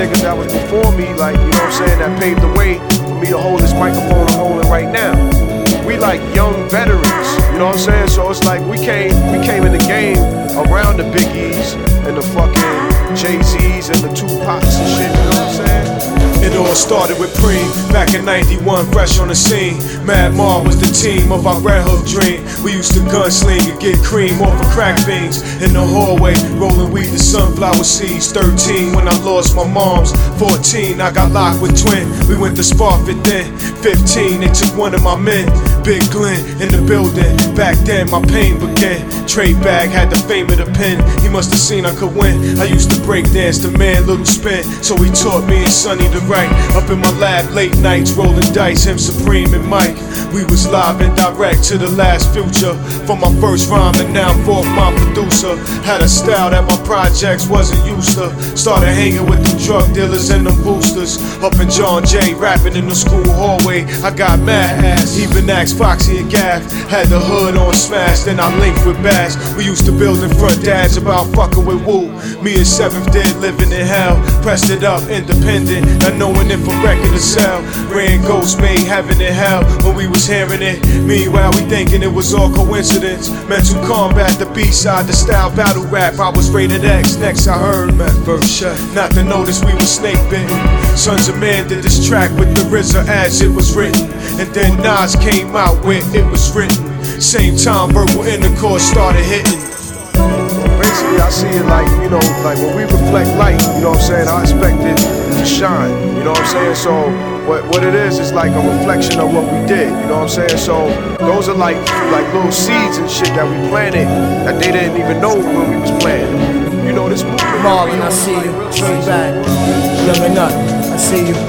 niggas that was before me, like, you know what I'm saying, that paved the way for me to hold this microphone I'm holding right now. We like young veterans, you know what I'm saying? So it's like we came in the game around the Biggies and the fucking Jay-Z's and the Tupacs and shit, you know what I'm saying? It all started with Preem, back in 91, fresh on the scene. Mad Mar was the team of our Red Hook dream. We used to gunsling and get cream off of crack beans. In the hallway, rolling weed to sunflower seeds. 13 when I lost my moms. 14, I got locked with Twin. We went to Sparfit then. 15, they took one of my men. Big Glenn in the building. Back then, my pain began. Trade bag had the fame of the pen. He must have seen I could win. I used to break dance, the man Little Spin. So he taught me and Sonny to write. Up in my lab, late nights, rolling dice, him Supreme and Mike. We was live and direct to the last future. From my first rhyme and now fourth, my producer. Had a style that my projects wasn't used to. Started hanging with the drug dealers and them boosters. Up in John Jay, rapping in the school hallway. I got mad ass, even asked Foxy and Gaff. Had the hood on smash, then I linked with Bass. We used to build in front dads about fucking with Woo. Me and Seventh did living in hell. Pressed it up, independent, not knowing if a record to sell. Ran Ghost made heaven and hell when we was hearing it. Meanwhile, we thinking it was all coincidence. Mental combat, the B-side, the style battle rap. I was rated X, next I heard Matt Verse. Not to notice we was snake bitten. Sons of Man did this track with the RZA as it was written. And then Nas came out where it was written. Same time verbal intercourse started hitting. Basically, I see it like, you know, like when we reflect light, you know what I'm saying, I expect it to shine, you know what I'm saying? So what it is like a reflection of what we did, you know what I'm saying? So those are like little seeds and shit that we planted that they didn't even know when we was planting. You know, this movement. Marlon, I see you. Straight back. Young Nut, I see you.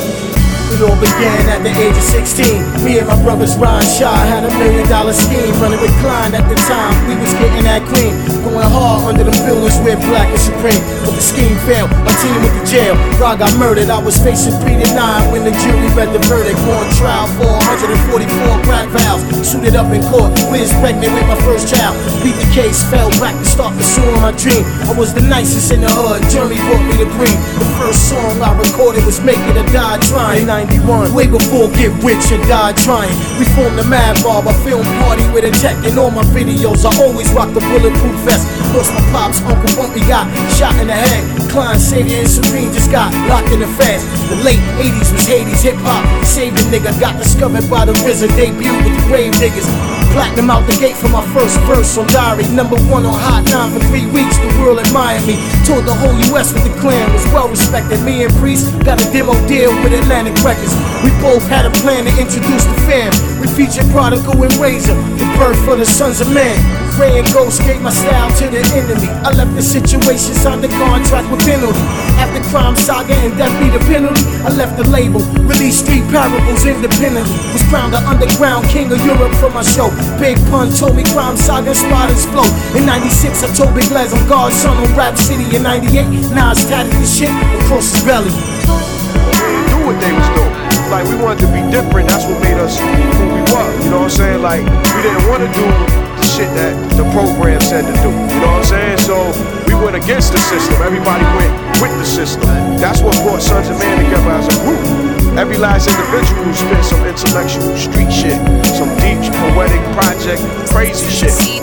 It all began at the age of 16. Me and my brothers Ron Shaw had $1 million scheme. Running with Klein at the time, we was getting that cream. Going hard under them buildings where black is supreme. But the scheme failed, my team went to jail. Rod got murdered, I was facing 3 to 9 when the jury read the verdict. On trial for 144 crack vows. Suited up in court, Wiz pregnant with my first child. Beat the case, fell back to start pursuing my dream. I was the nicest in the hood, Jeremy brought me the green. The first song I recorded was Make It or Die Trying. 91, way before Get Rich or Die Trying. We formed the Mad Mob, I filmed Party with a Tech. In all my videos, I always rock the bulletproof vest. Lost my pops, Uncle Bumpy got shot in the head. Klein, Savior, and Supreme just got locked in the feds. The late 80s was Hades, hip-hop. Saved a nigga, got discovered by the RZA. Debut with the Grave Diggers. Platinum out the gate for my first verse on Diary. #1 on Hot 9 for 3 weeks, the world admired me. Toured the whole US with the clan, was well respected. Me and Priest got a demo deal with Atlantic Records. We both had a plan to introduce the fam. We featured Prodigal and Razor, the birth for the Sons of Man. Ray and Ghost gave my style to the enemy. I left the situation, signed the contract with penalty. After Crime Saga and Death Be the Penalty, I left the label, released Street Parables independently. Was crowned the underground king of Europe for my show. Big Pun told me Crime Saga inspired his flow. In 96, I told Big Les I'm God's son on Rap City. In 98, Nas tatted the shit across his belly. We didn't do what they was doing. Like, we wanted to be different, that's what made us who we were, you know what I'm saying? Like, we didn't want to do the shit that the program said to do, you know what I'm saying? So, we went against the system, everybody went with the system. That's what brought Sons of Man together as a group. Every last individual spit some intellectual street shit, some deep, poetic project, crazy shit.